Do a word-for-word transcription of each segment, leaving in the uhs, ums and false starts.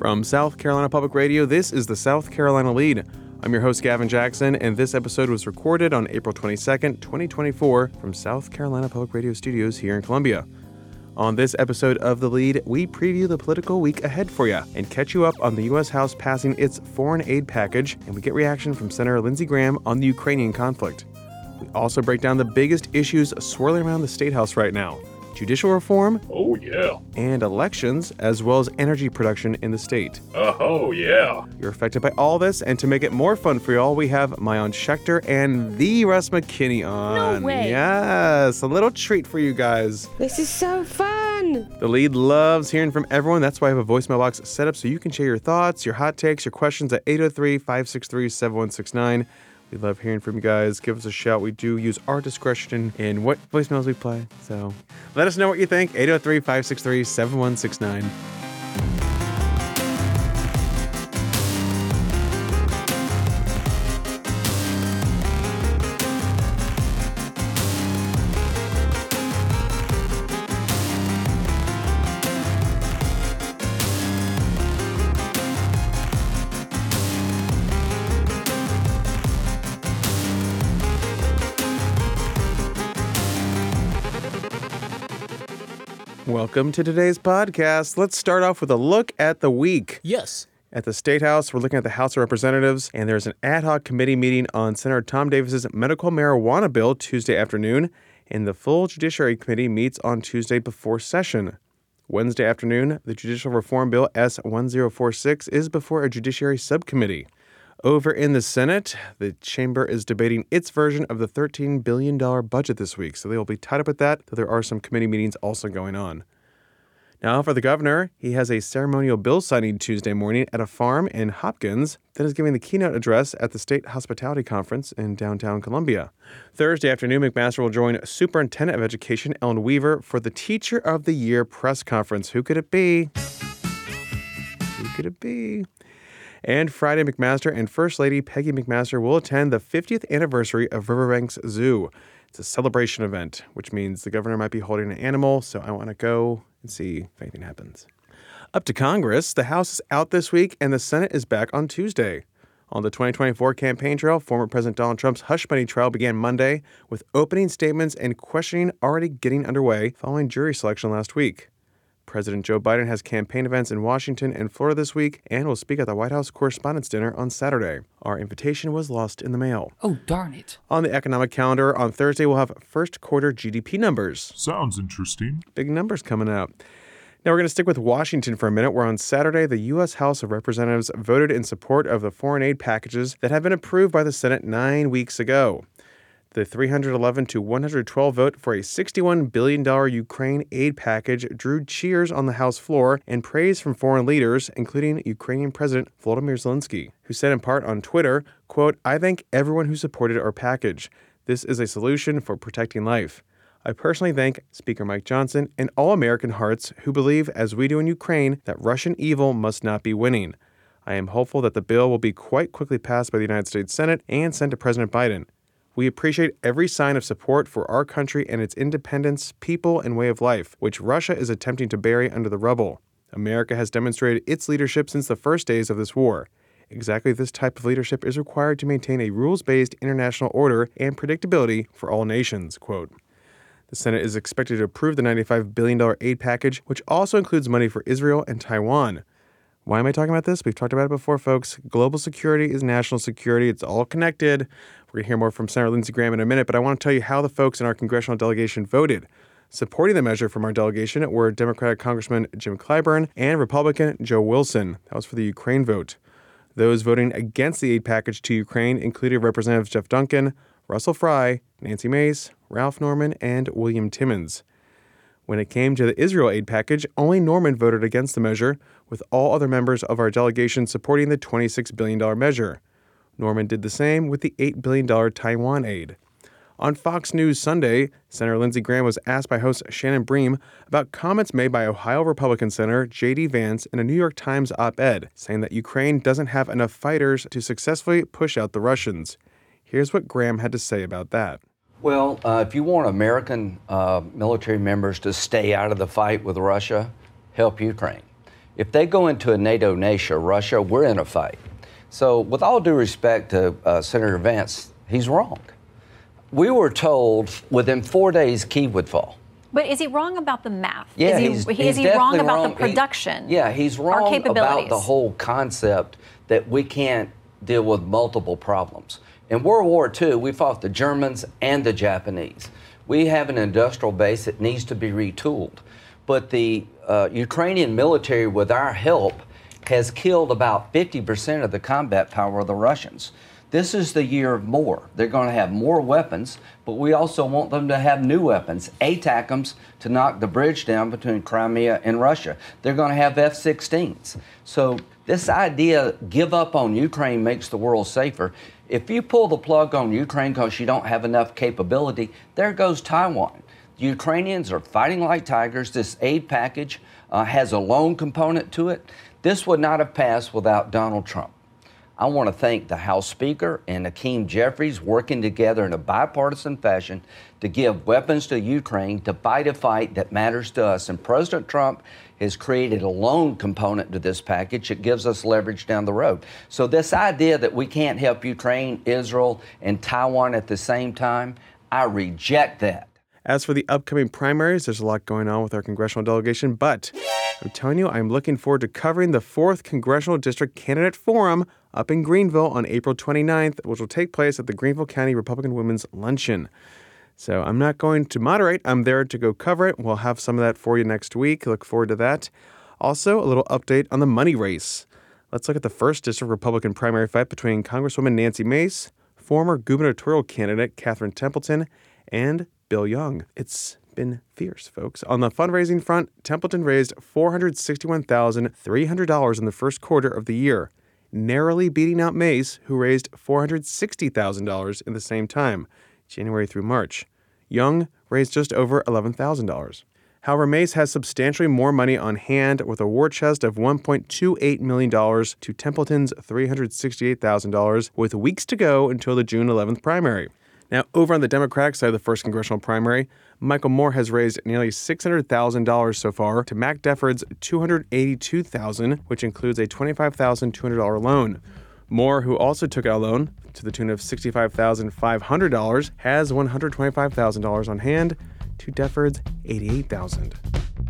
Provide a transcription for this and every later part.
From South Carolina Public Radio, this is the South Carolina Lead. I'm your host, Gavin Jackson, and this episode was recorded on April twenty-second, twenty twenty-four from South Carolina Public Radio Studios here in Columbia. On this episode of The Lead, we preview the political week ahead for you and catch you up on the U S House passing its foreign aid package, and we get reaction from Senator Lindsey Graham on the Ukrainian conflict. We also break down the biggest issues swirling around the State House right now: judicial reform, oh yeah, and elections, as well as energy production in the state. Oh yeah. You're affected by all this, and to make it more fun for y'all, we have Maayan Schechter and the Russ McKinney on. No way. Yes, a little treat for you guys. This is so fun. The Lead loves hearing from everyone. That's why I have a voicemail box set up so you can share your thoughts, your hot takes, your questions at eight oh three, five six three, seven one six nine. We love hearing from you guys. Give us a shout. We do use our discretion in what voicemails we play. So let us know what you think. eight oh three, five six three, seven one six nine. Welcome to today's podcast. Let's start off with a look at the week. Yes. At the State House, we're looking at the House of Representatives, and there's an ad hoc committee meeting on Senator Tom Davis's medical marijuana bill Tuesday afternoon, and the full Judiciary Committee meets on Tuesday before session. Wednesday afternoon, the Judicial Reform Bill S one oh four six is before a Judiciary Subcommittee. Over in the Senate, the chamber is debating its version of the thirteen billion dollars budget this week, so they will be tied up with that, though there are some committee meetings also going on. Now, for the governor, he has a ceremonial bill signing Tuesday morning at a farm in Hopkins, then is giving the keynote address at the State Hospitality Conference in downtown Columbia. Thursday afternoon, McMaster will join Superintendent of Education Ellen Weaver for the Teacher of the Year press conference. Who could it be? Who could it be? And Friday, McMaster and First Lady Peggy McMaster will attend the fiftieth anniversary of Riverbanks Zoo. It's a celebration event, which means the governor might be holding an animal, so I want to go and see if anything happens. Up to Congress, the House is out this week and the Senate is back on Tuesday. On the twenty twenty-four campaign trail, former President Donald Trump's hush money trial began Monday, with opening statements and questioning already getting underway following jury selection last week. President Joe Biden has campaign events in Washington and Florida this week and will speak at the White House Correspondents' Dinner on Saturday. Our invitation was lost in the mail. Oh, darn it. On the economic calendar, on Thursday, we'll have first quarter G D P numbers. Sounds interesting. Big numbers coming out. Now we're going to stick with Washington for a minute, where on Saturday, the U S House of Representatives voted in support of the foreign aid packages that had been approved by the Senate nine weeks ago. The three hundred eleven to one hundred twelve vote for a sixty-one billion dollars Ukraine aid package drew cheers on the House floor and praise from foreign leaders, including Ukrainian President Volodymyr Zelensky, who said in part on Twitter, quote, "I thank everyone who supported our package. This is a solution for protecting life. I personally thank Speaker Mike Johnson and all American hearts who believe, as we do in Ukraine, that Russian evil must not be winning. I am hopeful that the bill will be quite quickly passed by the United States Senate and sent to President Biden. We appreciate every sign of support for our country and its independence, people, and way of life, which Russia is attempting to bury under the rubble. America has demonstrated its leadership since the first days of this war. Exactly this type of leadership is required to maintain a rules-based international order and predictability for all nations," quote. The Senate is expected to approve the ninety-five billion dollars aid package, which also includes money for Israel and Taiwan. Why am I talking about this? We've talked about it before, folks. Global security is national security. It's all connected. We're going to hear more from Senator Lindsey Graham in a minute, but I want to tell you how the folks in our congressional delegation voted. Supporting the measure from our delegation were Democratic Congressman Jim Clyburn and Republican Joe Wilson. That was for the Ukraine vote. Those voting against the aid package to Ukraine included Representatives Jeff Duncan, Russell Fry, Nancy Mace, Ralph Norman, and William Timmons. When it came to the Israel aid package, only Norman voted against the measure, with all other members of our delegation supporting the twenty-six billion dollars measure. Norman did the same with the eight billion dollars Taiwan aid. On Fox News Sunday, Senator Lindsey Graham was asked by host Shannon Bream about comments made by Ohio Republican Senator J D Vance in a New York Times op-ed, saying that Ukraine doesn't have enough fighters to successfully push out the Russians. Here's what Graham had to say about that. Well, uh, if you want American uh, military members to stay out of the fight with Russia, help Ukraine. If they go into a NATO nation, Russia, we're in a fight. So with all due respect to uh, Senator Vance, he's wrong. We were told within four days Kyiv would fall. But is he wrong about the math? Yeah, is he, he's, is he's he wrong about wrong. the production? He, yeah, he's wrong about the whole concept that we can't deal with multiple problems. In World War Two, we fought the Germans and the Japanese. We have an industrial base that needs to be retooled. But the uh, Ukrainian military, with our help, has killed about fifty percent of the combat power of the Russians. This is the year of more. They're going to have more weapons, but we also want them to have new weapons, ATACMS, to knock the bridge down between Crimea and Russia. They're going to have F sixteens. So this idea, give up on Ukraine makes the world safer. If you pull the plug on Ukraine because you don't have enough capability, there goes Taiwan. The Ukrainians are fighting like tigers. This aid package uh, has a loan component to it. This would not have passed without Donald Trump. I want to thank the House Speaker and Hakeem Jeffries working together in a bipartisan fashion to give weapons to Ukraine to fight a fight that matters to us. And President Trump has created a loan component to this package that gives us leverage down the road. So this idea that we can't help Ukraine, Israel, and Taiwan at the same time, I reject that. As for the upcoming primaries, there's a lot going on with our congressional delegation, but I'm telling you, I'm looking forward to covering the fourth Congressional District Candidate Forum up in Greenville on April twenty-ninth, which will take place at the Greenville County Republican Women's Luncheon. So I'm not going to moderate. I'm there to go cover it. We'll have some of that for you next week. Look forward to that. Also, a little update on the money race. Let's look at the first district Republican primary fight between Congresswoman Nancy Mace, former gubernatorial candidate Catherine Templeton, and Bill Young. It's been fierce, folks. On the fundraising front, Templeton raised four hundred sixty-one thousand three hundred dollars in the first quarter of the year, narrowly beating out Mace, who raised four hundred sixty thousand dollars in the same time, January through March. Young raised just over eleven thousand dollars. However, Mace has substantially more money on hand, with a war chest of one point two eight million dollars to Templeton's three hundred sixty-eight thousand dollars, with weeks to go until the June eleventh primary. Now, over on the Democratic side of the first congressional primary, Michael Moore has raised nearly six hundred thousand dollars so far to Mac Defford's two hundred eighty-two thousand dollars, which includes a twenty-five thousand two hundred dollars loan. Moore, who also took out a loan to the tune of sixty-five thousand five hundred dollars, has one hundred twenty-five thousand dollars on hand to Defford's eighty-eight thousand dollars.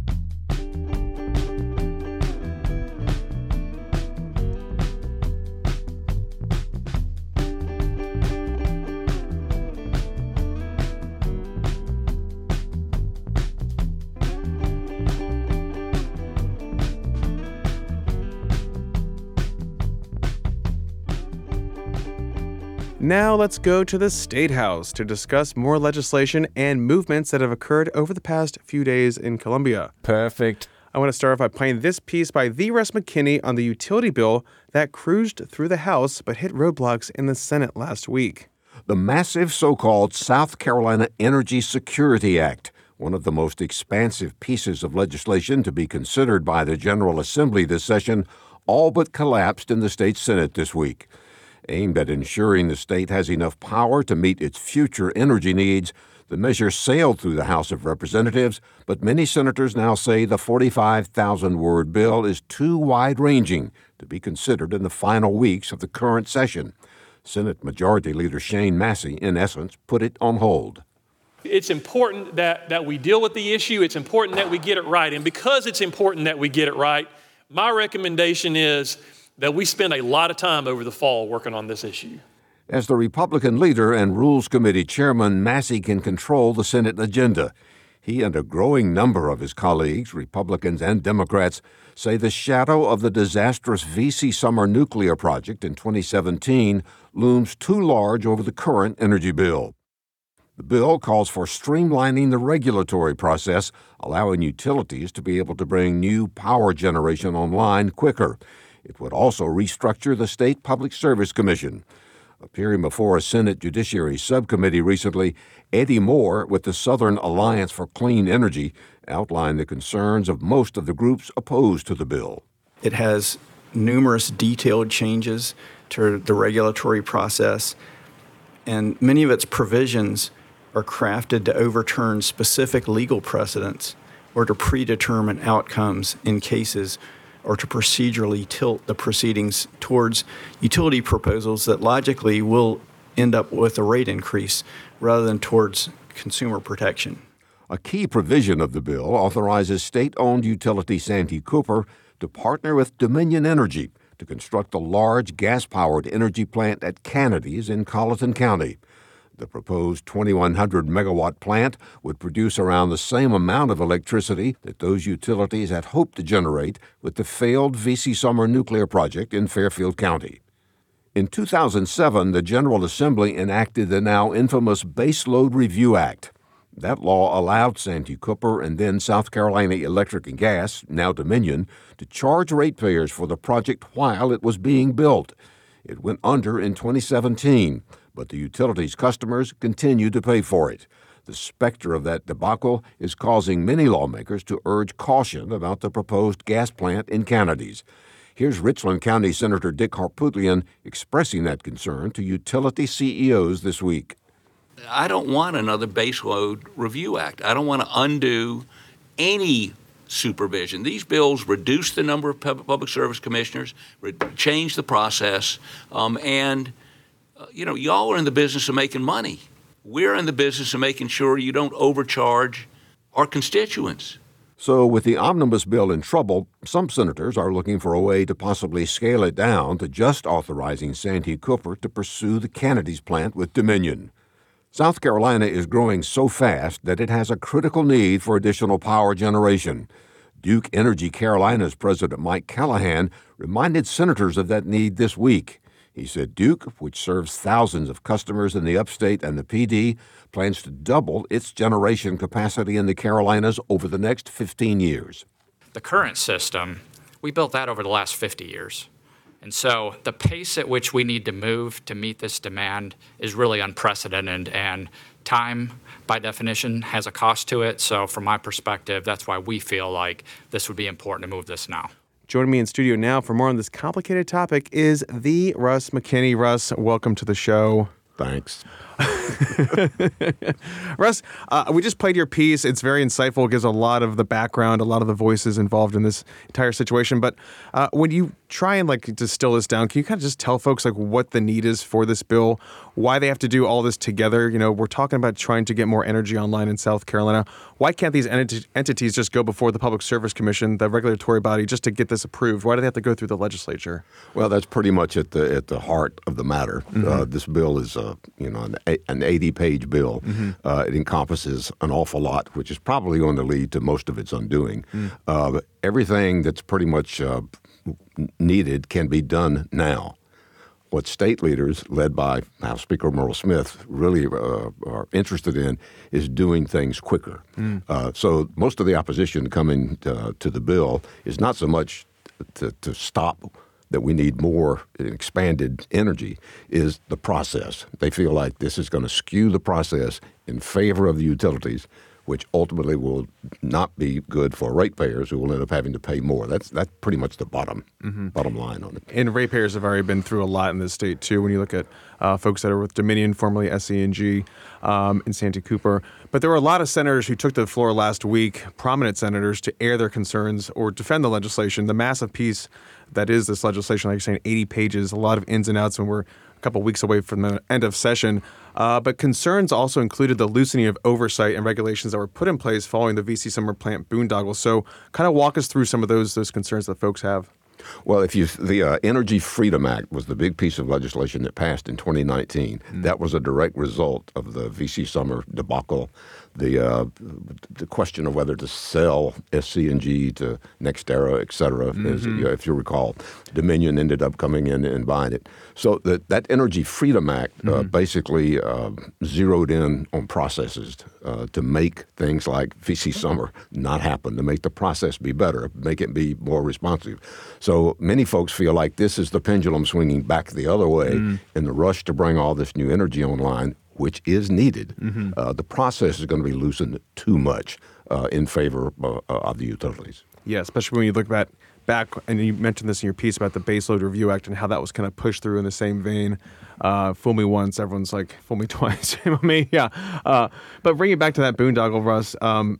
Now let's go to the State House to discuss more legislation and movements that have occurred over the past few days in Columbia. Perfect. I want to start off by playing this piece by the Russ McKinney on the utility bill that cruised through the House but hit roadblocks in the Senate last week. The massive so-called South Carolina Energy Security Act, one of the most expansive pieces of legislation to be considered by the General Assembly this session, all but collapsed in the state Senate this week. Aimed at ensuring the state has enough power to meet its future energy needs, the measure sailed through the House of Representatives, but many senators now say the forty-five thousand word bill is too wide-ranging to be considered in the final weeks of the current session. Senate Majority Leader Shane Massey, in essence, put it on hold. It's important that, that we deal with the issue. It's important that we get it right. And because it's important that we get it right, my recommendation is that we spend a lot of time over the fall working on this issue. As the Republican leader and Rules Committee chairman, Massey can control the Senate agenda. He and a growing number of his colleagues, Republicans and Democrats, say the shadow of the disastrous V C Summer nuclear project in twenty seventeen looms too large over the current energy bill. The bill calls for streamlining the regulatory process, allowing utilities to be able to bring new power generation online quicker. It would also restructure the State Public Service Commission. Appearing before a Senate Judiciary Subcommittee recently, Eddie Moore with the Southern Alliance for Clean Energy outlined the concerns of most of the groups opposed to the bill. It has numerous detailed changes to the regulatory process, and many of its provisions are crafted to overturn specific legal precedents or to predetermine outcomes in cases or to procedurally tilt the proceedings towards utility proposals that logically will end up with a rate increase rather than towards consumer protection. A key provision of the bill authorizes state-owned utility Santee Cooper to partner with Dominion Energy to construct a large gas-powered energy plant at Canadies in Colleton County. The proposed twenty-one hundred megawatt plant would produce around the same amount of electricity that those utilities had hoped to generate with the failed V C Summer nuclear project in Fairfield County. In two thousand seven, the General Assembly enacted the now infamous Baseload Review Act. That law allowed Santee Cooper and then South Carolina Electric and Gas, now Dominion, to charge ratepayers for the project while it was being built. It went under in twenty seventeen, but the utility's customers continue to pay for it. The specter of that debacle is causing many lawmakers to urge caution about the proposed gas plant in Canadies. Here's Richland County Senator Dick Harpootlian expressing that concern to utility C E Os this week. I don't want another Baseload Review Act. I don't want to undo any supervision. These bills reduce the number of public service commissioners, re- change the process, um, and, uh, you know, y'all are in the business of making money. We're in the business of making sure you don't overcharge our constituents. So with the omnibus bill in trouble, some senators are looking for a way to possibly scale it down to just authorizing Santee Cooper to pursue the Canadies plant with Dominion. South Carolina is growing so fast that it has a critical need for additional power generation. Duke Energy Carolinas President Mike Callahan reminded senators of that need this week. He said Duke, which serves thousands of customers in the upstate and the P D, plans to double its generation capacity in the Carolinas over the next fifteen years. The current system, we built that over the last fifty years. And so the pace at which we need to move to meet this demand is really unprecedented, and time, by definition, has a cost to it. So from my perspective, that's why we feel like this would be important to move this now. Joining me in studio now for more on this complicated topic is the Russ McKinney. Russ, welcome to the show. Thanks. Russ, uh, we just played your piece. It's very insightful. It gives a lot of the background, a lot of the voices involved in this entire situation. But uh, when you try and like distill this down, can you kind of just tell folks like what the need is for this bill, why they have to do all this together? You know, we're talking about trying to get more energy online in South Carolina. Why can't these ent- entities just go before the Public Service Commission, the regulatory body, just to get this approved? Why do they have to go through the legislature? Well, that's pretty much at the at the heart of the matter. Mm-hmm. Uh, this bill is, uh, you know, an, an eighty-page bill. Mm-hmm. Uh, it encompasses an awful lot, which is probably going to lead to most of its undoing. Mm. Uh, everything that's pretty much uh, needed can be done now. What state leaders, led by House Speaker Merle Smith, really uh, are interested in is doing things quicker. Mm. Uh, so most of the opposition coming uh, to the bill is not so much to, to stop that we need more expanded energy, is the process. They feel like this is going to skew the process in favor of the utilities, which ultimately will not be good for ratepayers who will end up having to pay more. That's that's pretty much the bottom mm-hmm. bottom line on it. And ratepayers have already been through a lot in this state, too, when you look at uh, folks that are with Dominion, formerly S C N G, um, and Santee Cooper. But there were a lot of senators who took to the floor last week, prominent senators, to air their concerns or defend the legislation, the massive piece that is this legislation, like you're saying, eighty pages, a lot of ins and outs when we're a couple weeks away from the end of session. Uh, but concerns also included the loosening of oversight and regulations that were put in place following the V C Summer plant boondoggle. So kind of walk us through some of those those concerns that folks have. Well, if you the uh, Energy Freedom Act was the big piece of legislation that passed in twenty nineteen. Mm. That was a direct result of the V C Summer debacle. The uh, the question of whether to sell S C N G to NextEra, et cetera, mm-hmm. as, you know, if you recall, Dominion ended up coming in and buying it. So that that Energy Freedom Act mm-hmm. uh, basically uh, zeroed in on processes uh, to make things like V C Summer not happen, to make the process be better, make it be more responsive. So many folks feel like this is the pendulum swinging back the other way mm. in the rush to bring all this new energy online, which is needed. Mm-hmm. Uh, the process is going to be loosened too much uh, in favor uh, of the utilities. Yeah, especially when you look back, back, and you mentioned this in your piece about the Baseload Review Act and how that was kind of pushed through in the same vein. Uh, fool me once, everyone's like, fool me twice. Shame on me, yeah. Uh, but bringing it back to that boondoggle, Russ, um,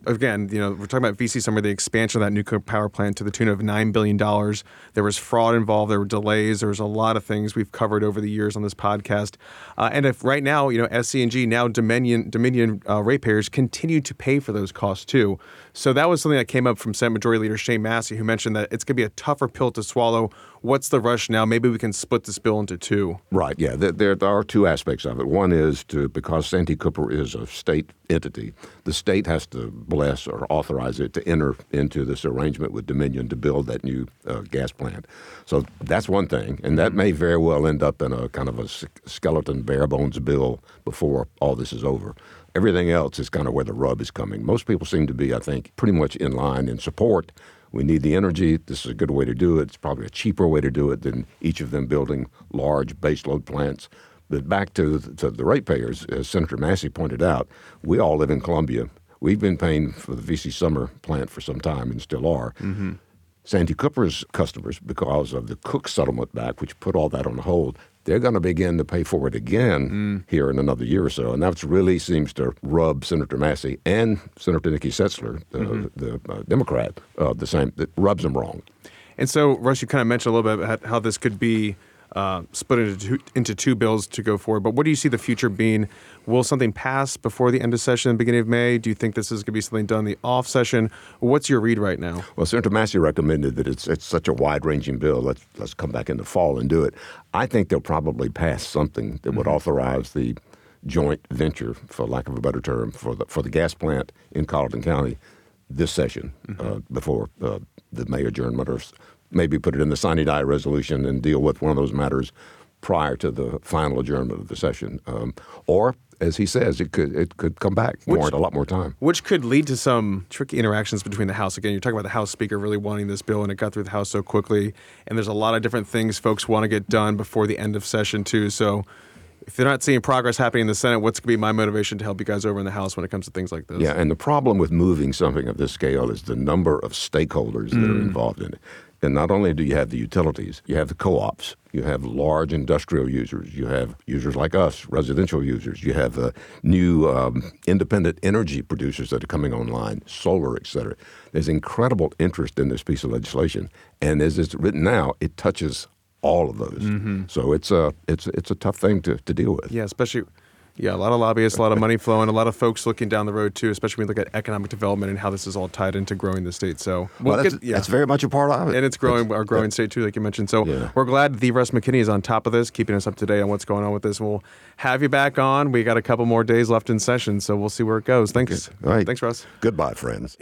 again, you know, we're talking about V C Summer, the expansion of that nuclear power plant to the tune of nine billion dollars. There was fraud involved. There were delays. There was a lot of things we've covered over the years on this podcast. Uh, and if right now, you know, S C N G, now Dominion, Dominion uh, ratepayers continue to pay for those costs too. So that was something that came up from Senate Majority Leader Shane Massey, who mentioned that it's going to be a tougher pill to swallow. What's the rush now? Maybe we can split this bill into two. Right, yeah. There, there are two aspects of it. One is to, because Santee Cooper is a state entity, the state has to bless or authorize it to enter into this arrangement with Dominion to build that new uh, gas plant. So that's one thing, and that may very well end up in a kind of a skeleton, bare bones bill before all this is over. Everything else is kind of where the rub is coming. Most people seem to be, I think, pretty much in line in support. We need the energy. This is a good way to do it. It's probably a cheaper way to do it than each of them building large baseload plants. But back to, to the ratepayers, as Senator Massey pointed out, we all live in Columbia. We've been paying for the V C Summer plant for some time and still are. Mm-hmm. Santee Cooper's customers, because of the Cook settlement back, which put all that on hold, they're going to begin to pay for it again mm. here in another year or so. And that really seems to rub Senator Massey and Senator Nikki Setzler, uh, mm-hmm. the uh, Democrat, uh, the same. That rubs them wrong. And so, Russ, you kind of mentioned a little bit about how this could be uh, split into two, into two bills to go forward. But what do you see the future being? Will something pass before the end of session, beginning of May? Do you think this is going to be something done in the off session? What's your read right now? Well, Senator Massey recommended that it's it's such a wide-ranging bill. Let's let's come back in the fall and do it. I think they'll probably pass something that would mm-hmm. authorize the joint venture, for lack of a better term, for the for the gas plant in Colleton County this session mm-hmm. uh, before uh, the May adjournment, or maybe put it in the sine die resolution and deal with one of those matters prior to the final adjournment of the session. Um, or, as he says, it could it could come back, which, warrant a lot more time. Which could lead to some tricky interactions between the House. Again, you're talking about the House Speaker really wanting this bill, and it got through the House so quickly. And there's a lot of different things folks want to get done before the end of session, too. So if they're not seeing progress happening in the Senate, what's going to be my motivation to help you guys over in the House when it comes to things like this? Yeah, and the problem with moving something of this scale is the number of stakeholders mm. that are involved in it. And not only do you have the utilities, you have the co-ops, you have large industrial users, you have users like us, residential users, you have uh, new um, independent energy producers that are coming online, solar, et cetera. There's incredible interest in this piece of legislation. And as it's written now, it touches all of those. Mm-hmm. So it's a, it's, it's a tough thing to, to deal with. Yeah, especially... Yeah, a lot of lobbyists, a lot of money flowing, a lot of folks looking down the road, too, especially when we look at economic development and how this is all tied into growing the state. So we'll well, that's, get, yeah. that's very much a part of it. And it's growing our growing state, too, like you mentioned. So yeah. we're glad the Russ McKinney is on top of this, keeping us up to date on what's going on with this. We'll have you back on. We got a couple more days left in session, so we'll see where it goes. Thanks. Okay. All right. Thanks, Russ. Goodbye, friends.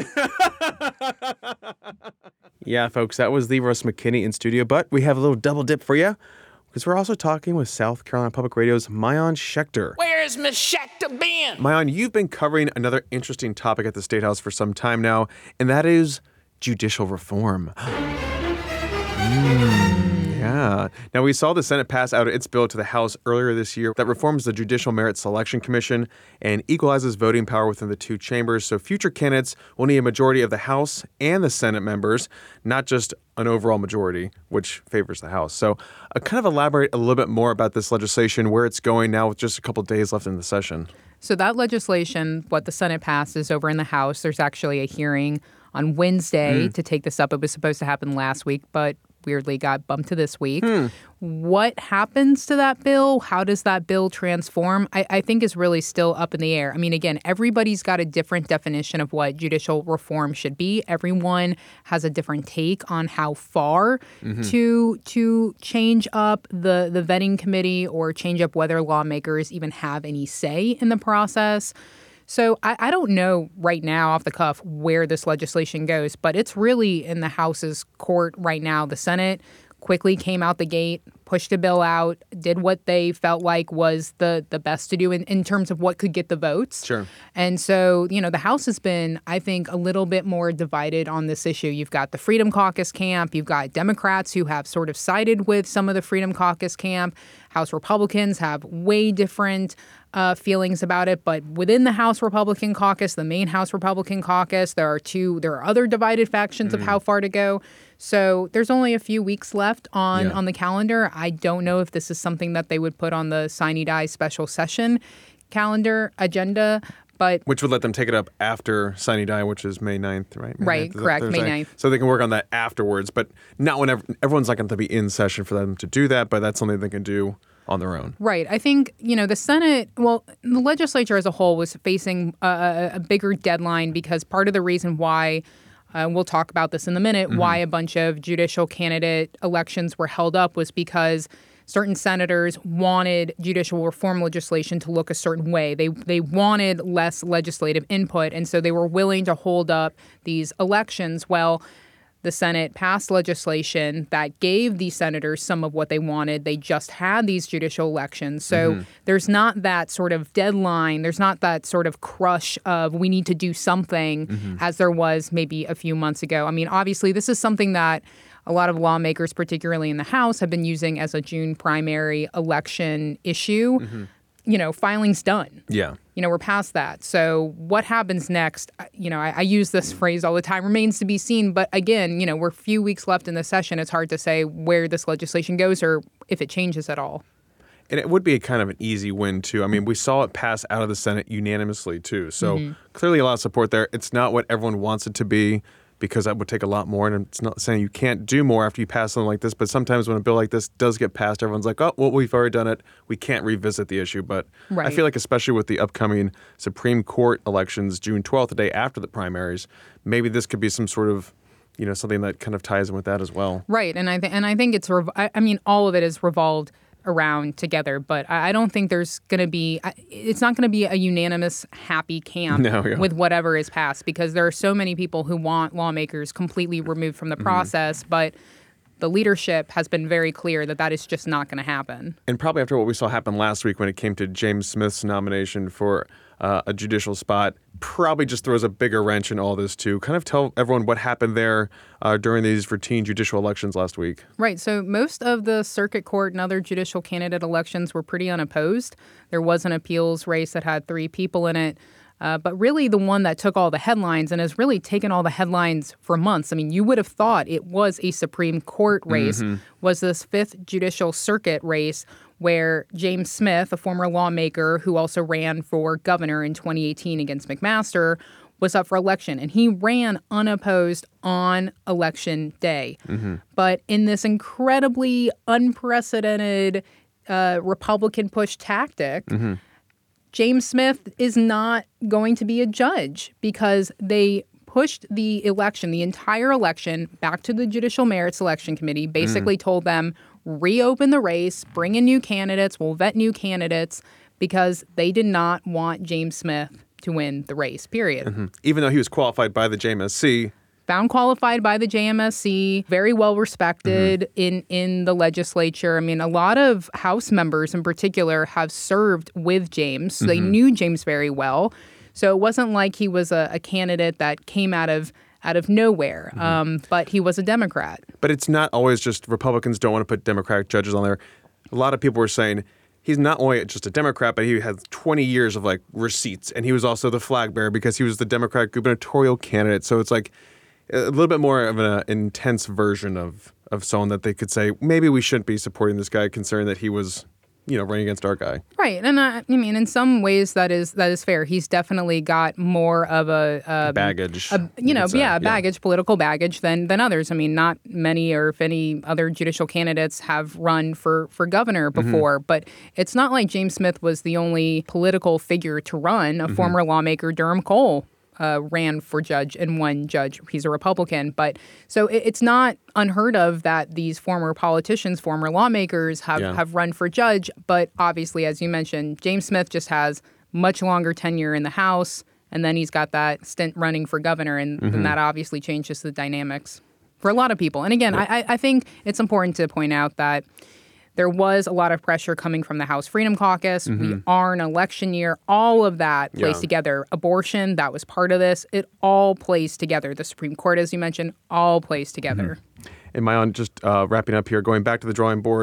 Yeah, folks, that was the Russ McKinney in studio, but we have a little double dip for you, because we're also talking with South Carolina Public Radio's Maayan Schechter. Where's Miss Schechter been? Maayan, you've been covering another interesting topic at the State House for some time now, and that is judicial reform. mm. Yeah. Now, we saw the Senate pass out its bill to the House earlier this year that reforms the Judicial Merit Selection Commission and equalizes voting power within the two chambers. So future candidates will need a majority of the House and the Senate members, not just an overall majority, which favors the House. So uh, kind of elaborate a little bit more about this legislation, where it's going now with just a couple days left in the session. So that legislation, what the Senate passed, is over in the House. There's actually a hearing on Wednesday mm. to take this up. It was supposed to happen last week, but weirdly got bumped to this week. Hmm. What happens to that bill? How does that bill transform? I, I think is really still up in the air. I mean, again, everybody's got a different definition of what judicial reform should be. Everyone has a different take on how far mm-hmm. to to change up the, the vetting committee or change up whether lawmakers even have any say in the process. So I, I don't know right now off the cuff where this legislation goes, but it's really in the House's court right now. The Senate quickly came out the gate, pushed a bill out, did what they felt like was the, the best to do in, in terms of what could get the votes. Sure. And so, you know, the House has been, I think, a little bit more divided on this issue. You've got the Freedom Caucus camp. You've got Democrats who have sort of sided with some of the Freedom Caucus camp. House Republicans have way different uh, feelings about it. But within the House Republican caucus, the main House Republican caucus, there are two, there are other divided factions mm. of how far to go. So there's only a few weeks left on, yeah. on the calendar. I don't know if this is something that they would put on the sine die special session calendar agenda, But which would let them take it up after sine die, which is May ninth, right? May right, ninth, correct, May ninth. So they can work on that afterwards, but not whenever everyone's not going to be in session for them to do that, but that's something they can do on their own. Right. I think, you know, the Senate, well, the legislature as a whole was facing a, a bigger deadline because part of the reason why, uh, we'll talk about this in a minute, mm-hmm. why a bunch of judicial candidate elections were held up was because certain senators wanted judicial reform legislation to look a certain way. They they wanted less legislative input, and so they were willing to hold up these elections. Well, the Senate passed legislation that gave these senators some of what they wanted. They just had these judicial elections. So mm-hmm. there's not that sort of deadline. There's not that sort of crush of we need to do something mm-hmm. as there was maybe a few months ago. I mean, obviously, this is something that a lot of lawmakers, particularly in the House, have been using as a June primary election issue. Mm-hmm. You know, filing's done. Yeah. You know, we're past that. So what happens next? You know, I, I use this phrase all the time, remains to be seen. But again, you know, we're a few weeks left in the session. It's hard to say where this legislation goes or if it changes at all. And it would be a kind of an easy win, too. I mean, we saw it pass out of the Senate unanimously, too. So mm-hmm. clearly a lot of support there. It's not what everyone wants it to be, because that would take a lot more. And it's not saying you can't do more after you pass something like this. But sometimes when a bill like this does get passed, everyone's like, oh, well, we've already done it. We can't revisit the issue. But right. I feel like especially with the upcoming Supreme Court elections, June twelfth, the day after the primaries, maybe this could be some sort of, you know, something that kind of ties in with that as well. Right. And I, th- and I think it's, rev- I mean, all of it is revolved around together, but I don't think there's going to be, it's not going to be a unanimous happy camp no, yeah. with whatever is passed, because there are so many people who want lawmakers completely removed from the mm-hmm. process, but the leadership has been very clear that that is just not going to happen. And probably after what we saw happen last week when it came to James Smith's nomination for uh, a judicial spot, probably just throws a bigger wrench in all this too. Kind of tell everyone what happened there uh, during these routine judicial elections last week. Right. So most of the circuit court and other judicial candidate elections were pretty unopposed. There was an appeals race that had three people in it. Uh, but really the one that took all the headlines and has really taken all the headlines for months, I mean, you would have thought it was a Supreme Court race, mm-hmm. was this fifth judicial circuit race where James Smith, a former lawmaker who also ran for governor in twenty eighteen against McMaster, was up for election. And he ran unopposed on election day. Mm-hmm. But in this incredibly unprecedented uh, Republican push tactic, mm-hmm. James Smith is not going to be a judge because they pushed the election, the entire election, back to the Judicial Merit Selection Committee, basically mm. told them, reopen the race, bring in new candidates, we'll vet new candidates, because they did not want James Smith to win the race, period. Mm-hmm. Even though he was qualified by the J M S C. Found qualified by the J M S C, very well respected mm-hmm. in, in the legislature. I mean, a lot of House members in particular have served with James. So mm-hmm. they knew James very well. So it wasn't like he was a, a candidate that came out of out of nowhere, mm-hmm. um, but he was a Democrat. But it's not always just Republicans don't want to put Democratic judges on there. A lot of people were saying he's not only just a Democrat, but he has twenty years of like receipts. And he was also the flag bearer because he was the Democratic gubernatorial candidate. So it's like a little bit more of an intense version of, of someone that they could say, maybe we shouldn't be supporting this guy, considering that he was, you know, running against our guy. Right. And I, I mean, in some ways that is that is fair. He's definitely got more of a... Um, baggage. A, you know, yeah, baggage, yeah. political baggage than, than others. I mean, not many or if any other judicial candidates have run for, for governor before, mm-hmm. but it's not like James Smith was the only political figure to run. A mm-hmm. former lawmaker, Durham Cole, Uh, ran for judge and won judge. He's a Republican. But so it, it's not unheard of that these former politicians, former lawmakers have, yeah. have run for judge. But obviously, as you mentioned, James Smith just has much longer tenure in the House. And then he's got that stint running for governor. And, mm-hmm. and that obviously changes the dynamics for a lot of people. And again, yeah. I, I think it's important to point out that there was a lot of pressure coming from the House Freedom Caucus. Mm-hmm. We are in an election year. All of that plays yeah. together. Abortion, that was part of this. It all plays together. The Supreme Court, as you mentioned, all plays together. Mm-hmm. And Maayan, just uh, wrapping up here, going back to the drawing board,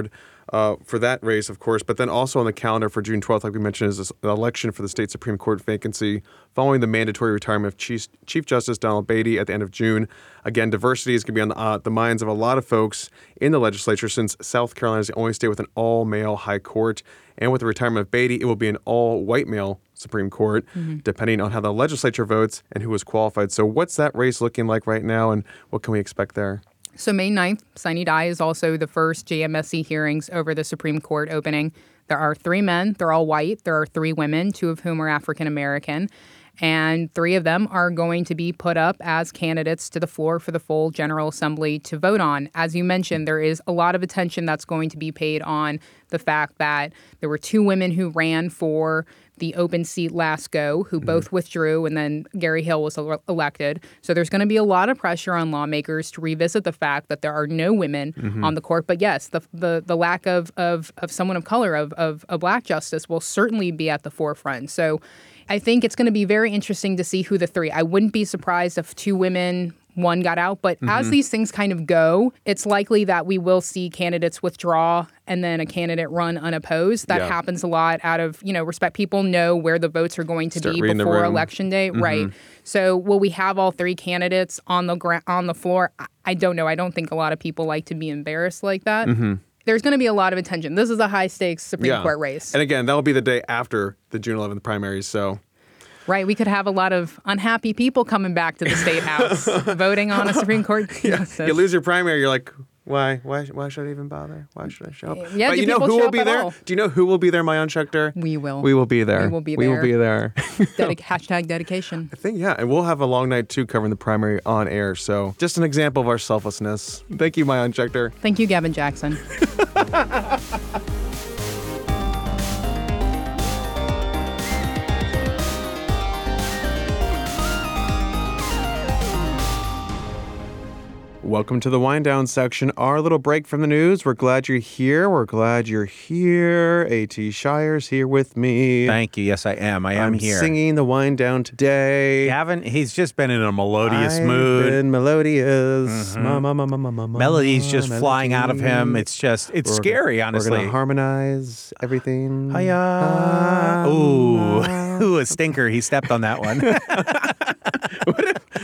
uh, for that race, of course. But then also on the calendar for June twelfth, like we mentioned, is this, an election for the state Supreme Court vacancy following the mandatory retirement of Chief, Chief Justice Donald Beatty at the end of June. Again, diversity is going to be on the, uh, the minds of a lot of folks in the legislature since South Carolina is the only state with an all-male high court. And with the retirement of Beatty, it will be an all-white male Supreme Court, mm-hmm. depending on how the legislature votes and who is qualified. So what's that race looking like right now, and what can we expect there? So May ninth, sine die, is also the first J M S C hearings over the Supreme Court opening. There are three men. They're all white. There are three women, two of whom are African American. And three of them are going to be put up as candidates to the floor for the full General Assembly to vote on. As you mentioned, there is a lot of attention that's going to be paid on the fact that there were two women who ran for the open seat last go, who mm-hmm. both withdrew, and then Gary Hill was elected. So there's going to be a lot of pressure on lawmakers to revisit the fact that there are no women mm-hmm. on the court. But yes, the the, the lack of, of of someone of color, of, of a black justice, will certainly be at the forefront. So I think it's going to be very interesting to see who the three. I wouldn't be surprised if two women, one got out. But mm-hmm. as these things kind of go, it's likely that we will see candidates withdraw and then a candidate run unopposed. That yeah. happens a lot out of, you know, respect. People know where the votes are going to Start be before election day. Mm-hmm. Right. So will we have all three candidates on the gra- on the floor? I, I don't know. I don't think a lot of people like to be embarrassed like that. Mm-hmm. There's going to be a lot of attention. This is a high-stakes Supreme yeah. Court race. And again, that'll be the day after the June eleventh primaries, so... Right, we could have a lot of unhappy people coming back to the State House voting on a Supreme Court yeah. You lose your primary, you're like, why? Why Why should I even bother? Why should I show up? Yeah, but do you know people who show will up be at there? all? Do you know who will be there, Maayan Schechter? We will. We will be there. We will be there. We will be there. Dedic- hashtag dedication. I think, yeah, and we'll have a long night, too, covering the primary on air. So just an example of our selflessness. Thank you, Maayan Schechter. Thank you, Gavin Jackson. Welcome to the wind down section, our little break from the news. We're glad you're here. We're glad you're here. A T Shire's here with me. Thank you. Yes, I am. I am I'm here. Singing the wind down today. Gavin, he's just been in a melodious I've mood. Been melodious. Mm-hmm. Ma, ma, ma, ma, ma, ma, Melody's just melody. flying out of him. It's just, it's we're scary, gonna, honestly. We're going to harmonize everything. Hiya. Ah, Ooh. Ooh, a stinker. He stepped on that one. What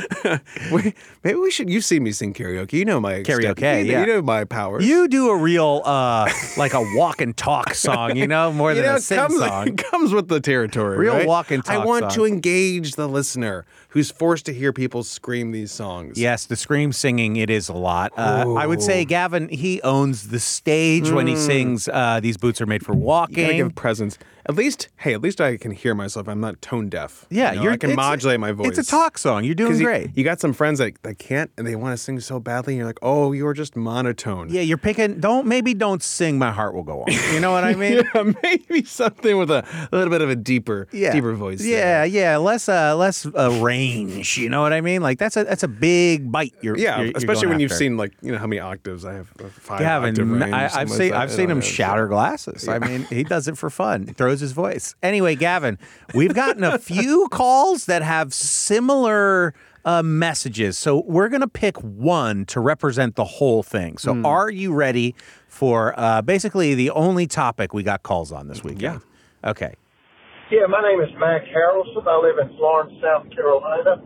if, wait, maybe we should. You've seen me sing karaoke. You know my karaoke. Extent. You, yeah. you know my powers. You do a real, uh, like a walk and talk song. You know, more you than know, a sing comes, song. It comes with the territory. Real right? walk and talk. I want song. to engage the listener who's forced to hear people scream these songs. Yes, the scream singing. It is a lot. Uh, I would say Gavin. He owns the stage mm. when he sings. Uh, These boots are made for walking. You gotta give presence. At least, hey, at least I can hear myself. I'm not tone deaf. Yeah, you know, you're, I can modulate my voice. It's a talk song. You're doing great. You, you got some friends that, that can't, and they want to sing so badly. And you're like, oh, you're just monotone. Yeah, you're picking. Don't maybe don't sing "My Heart Will Go On." You know what I mean? Yeah, maybe something with a, a little bit of a deeper, yeah. deeper voice. Yeah, there. yeah, less uh, less uh, range. You know what I mean? Like that's a that's a big bite. You're yeah, you're, especially you're when after. you've seen like you know how many octaves I have. Uh, five Gavin, octave range. I, I've seen I've seen him shatter glasses. Yeah. I mean, he does it for fun. He throws his voice. Anyway, Gavin, we've gotten a few calls that have similar uh, messages. So we're going to pick one to represent the whole thing. So mm. are you ready for uh, basically the only topic we got calls on this weekend? Yeah. Okay. Yeah, my name is Mac Harrelson. I live in Florence, South Carolina.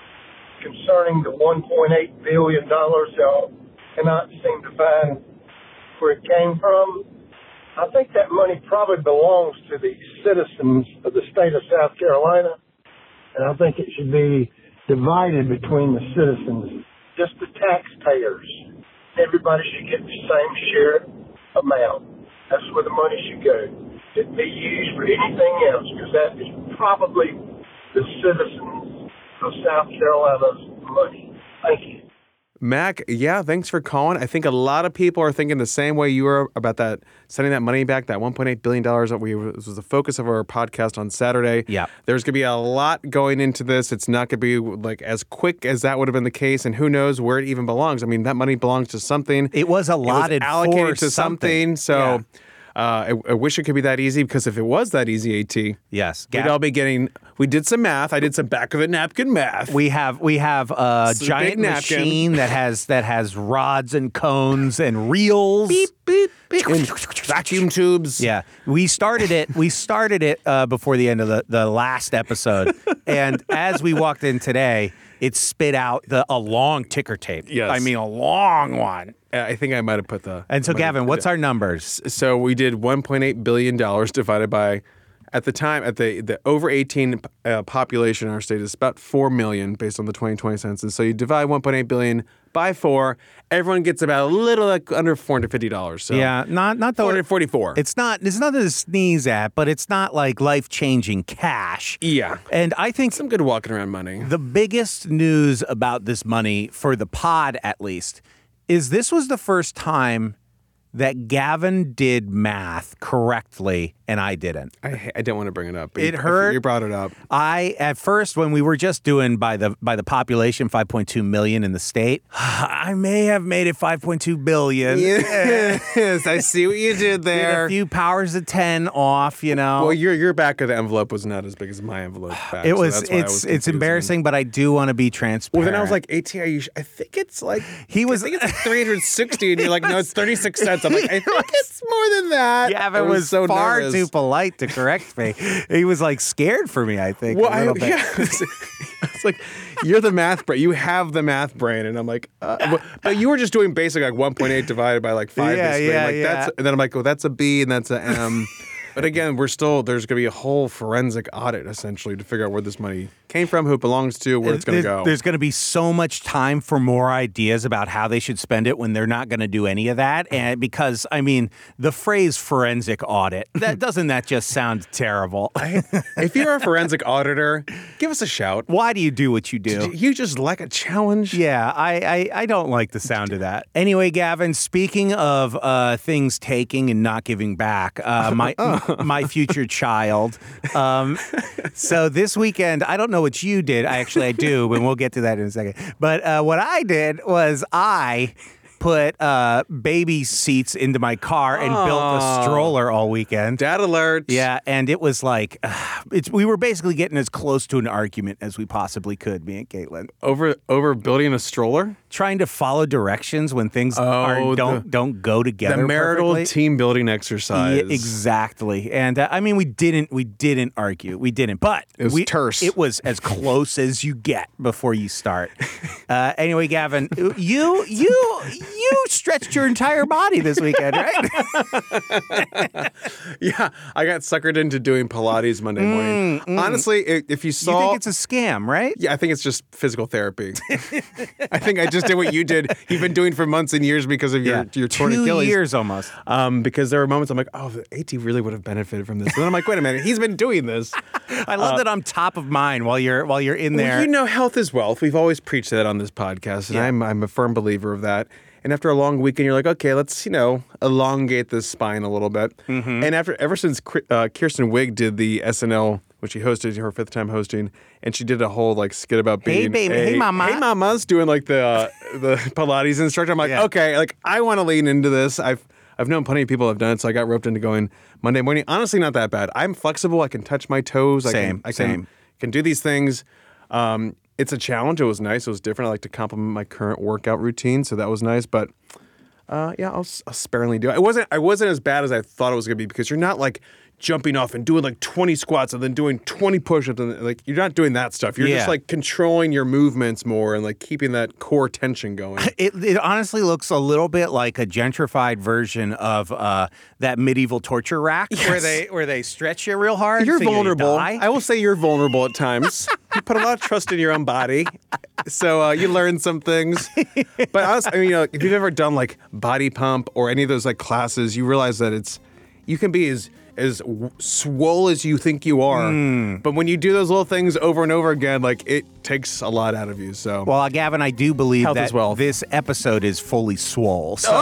Concerning the one point eight billion dollars, y'all cannot seem to find where it came from. I think that money probably belongs to the citizens of the state of South Carolina, and I think it should be divided between the citizens, just the taxpayers. Everybody should get the same share amount. That's where the money should go. It be used for anything else, because that is probably the citizens of South Carolina's money. Thank you. Mac, yeah, thanks for calling. I think a lot of people are thinking the same way you are about that, sending that money back, that one point eight billion dollars that we was the focus of our podcast on Saturday. Yeah. There's going to be a lot going into this. It's not going to be like as quick as that would have been the case, and who knows where it even belongs. I mean, that money belongs to something. It was allotted it was allocated for to something, something. so... Yeah. Uh, I, I wish it could be that easy, because if it was that easy, AT, yes, we'd all be getting. We did some math. I did some back of the napkin math. We have we have a It's a giant big napkin. machine that has that has rods and cones and reels. Beep beep. in vacuum tubes. Yeah, we started it. We started it uh, before the end of the, the last episode, and as we walked in today, it spit out the a long ticker tape. Yes. I mean a long one. I think I might have put the. And so, Gavin, what's our numbers? So we did one point eight billion dollars divided by, at the time, at the the over eighteen uh, population in our state is about four million based on the twenty twenty census. So you divide one point eight billion by four, everyone gets about a little like under four hundred fifty dollars. So yeah, not not the four hundred forty-four. It's not. It's nothing to sneeze at, but it's not like life changing cash. Yeah, and I think some good walking around money. The biggest news about this money for the pod, at least, is this was the first time that Gavin did math correctly and I didn't. I, I didn't want to bring it up. But It you, hurt. You brought it up. I at first when we were just doing by the by the population five point two million in the state, I may have made it five point two billion. Yes, I see what you did there. Did a few powers of ten off, you know. Well, your your back of the envelope was not as big as my envelope back. It so was that's why I it's was it's confusing. embarrassing, but I do want to be transparent. Well, then I was like, A T, are you? I think it's like he was. I think it's like three hundred sixty, and you're like, no, it's thirty-six cents. I'm like, I think it's more than that. Gavin I was, so far nervous. too polite to correct me. He was like scared for me, I think. Well, a I, little bit. yeah, it's, it's like you're the math brain. You have the math brain, and I'm like, uh, but, but you were just doing basic like one point eight divided by like five. Yeah, basically. yeah, like, yeah. That's, and then I'm like, well, that's a B, and that's a M. But again, we're still, there's going to be a whole forensic audit, essentially, to figure out where this money came from, who it belongs to, where it's going to go. There's going to be so much time for more ideas about how they should spend it when they're not going to do any of that. And because, I mean, the phrase forensic audit, that doesn't that just sound terrible? I, if you're a forensic auditor, give us a shout. Why do you do what you do? You just like a challenge? Yeah, I, I, I don't like the sound of that. Anyway, Gavin, speaking of uh, things taking and not giving back, uh, my my future child. Um, so this weekend, I don't know what you did. I actually I do, and we'll get to that in a second. But uh, what I did was I put uh, baby seats into my car and Aww. built a stroller all weekend. Dad alert. Yeah, and it was like, uh, it's we were basically getting as close to an argument as we possibly could, me and Caitlin. Over over building a stroller? Trying to follow directions when things Oh, are, don't the- don't go together. The marital perfectly. team building exercise. Yeah, exactly. And uh, I mean, we didn't we didn't argue. We didn't. But It was we, terse. It was as close as you get before you start. Uh, anyway, Gavin, you you you stretched your entire body this weekend, right? Yeah, I got suckered into doing Pilates Monday morning. Mm, mm. Honestly, i- if you You saw... think it's a scam, right? Yeah, I think it's just physical therapy. I think I just did what you did. You've been doing for months and years because of your, Yeah. your torn Two Achilles. years almost. Um, because there were moments I'm like, oh, the AT really would have benefited from this. And then I'm like, wait a minute, he's been doing this. I love Uh, that I'm top of mind while you're while you're in there. Well, you know, health is wealth. We've always preached that on this podcast, and Yeah. I'm I'm a firm believer of that. And after a long weekend, you're like, okay, let's you know elongate this spine a little bit. Mm-hmm. And after ever since Kri- uh, Kirsten Wiig did the S N L, which she hosted her fifth time hosting, and she did a whole like skit about Hey, being baby. a- Hey, mama. hey mama's doing like the uh, the Pilates instructor. I'm like, Yeah. okay, like I want to lean into this. I've I've known plenty of people have done it, so I got roped into going Monday morning. Honestly, not that bad. I'm flexible. I can touch my toes. I Same, can, I same. can can do these things. Um, it's a challenge. It was nice. It was different. I like to complement my current workout routine, so that was nice. But uh, yeah, I'll, I'll sparingly do it. It wasn't. I wasn't as bad as I thought it was going to be because you're not like jumping off and doing like twenty squats and then doing twenty push-ups and like you're not doing that stuff. You're Yeah. just like controlling your movements more and like keeping that core tension going. It, it honestly looks a little bit like a gentrified version of uh, that medieval torture rack where Yes. they where they stretch you real hard. You're so you vulnerable. die. I will say you're vulnerable at times. You put a lot of trust in your own body, so uh, you learn some things. But honestly, I mean, you know, if you've ever done like body pump or any of those like classes, you realize that it's you can be as as w- swole as you think you are. Mm. But when you do those little things over and over again, like it takes a lot out of you. So Well, uh, Gavin, I do believe Health that is wealth. this episode is fully swole. So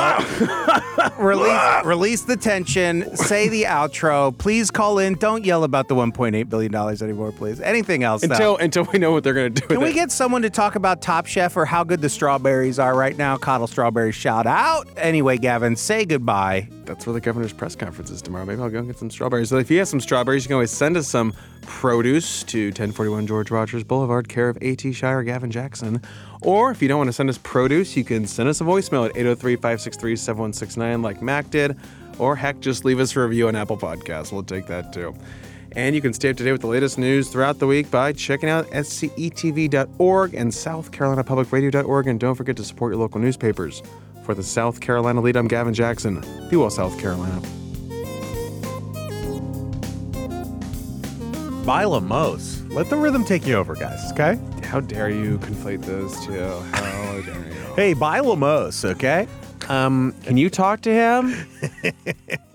release, release the tension. Say the outro. Please call in. Don't yell about the one point eight billion dollars anymore, please. Anything else? though? until until we know what they're going to do. Can with we it. get someone to talk about Top Chef or how good the strawberries are right now? Coddle Strawberries shout out. Anyway, Gavin, say goodbye. That's where the governor's press conference is tomorrow. Maybe I'll go and get some strawberries. So if you have some strawberries, you can always send us some produce to ten forty-one George Rogers Boulevard, care of A T Shire Gavin Jackson. Or if you don't want to send us produce, you can send us a voicemail at eight oh three, five six three, seven one six nine like Mac did. Or heck, just leave us a review on Apple Podcasts. We'll take that too. And you can stay up to date with the latest news throughout the week by checking out S C E T V dot org and South Carolina Public Radio dot org. And don't forget to support your local newspapers. For the South Carolina Lead, I'm Gavin Jackson. Be well, South Carolina. Mila Mose. Let the rhythm take you over, guys, okay? How dare you conflate those two? How dare you? Hey, Mila Mose, okay? Um, can you talk to him?